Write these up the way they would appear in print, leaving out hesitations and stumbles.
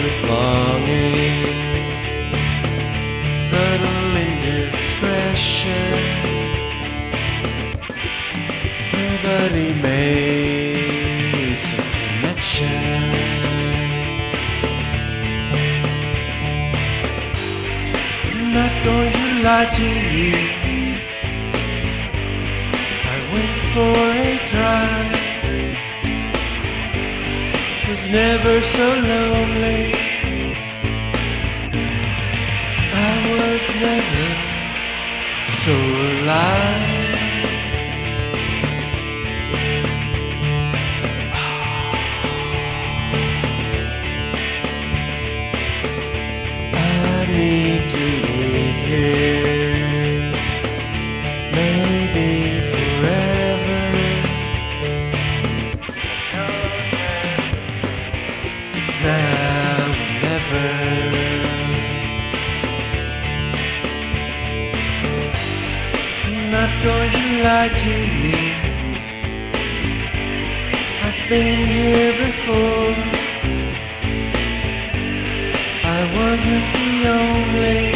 with longing, subtle indiscretion. Nobody makes a connection. I'm not going to lie to you. I went for a drive. Was never so lonely. I was never so alive. I need to leave here, maybe forever. It's now or never. I'm not going to lie to you. I've been here before. I wasn't the only,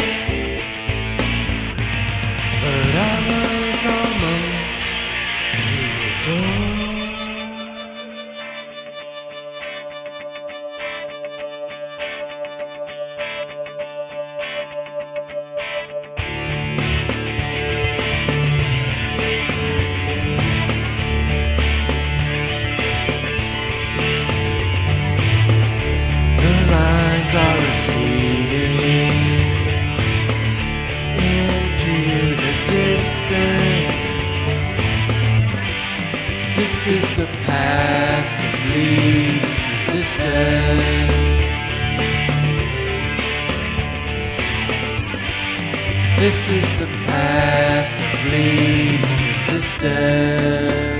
but I was almost to your door. The lines are receding into the distance. This is the path of least resistance. This is the path of least resistance.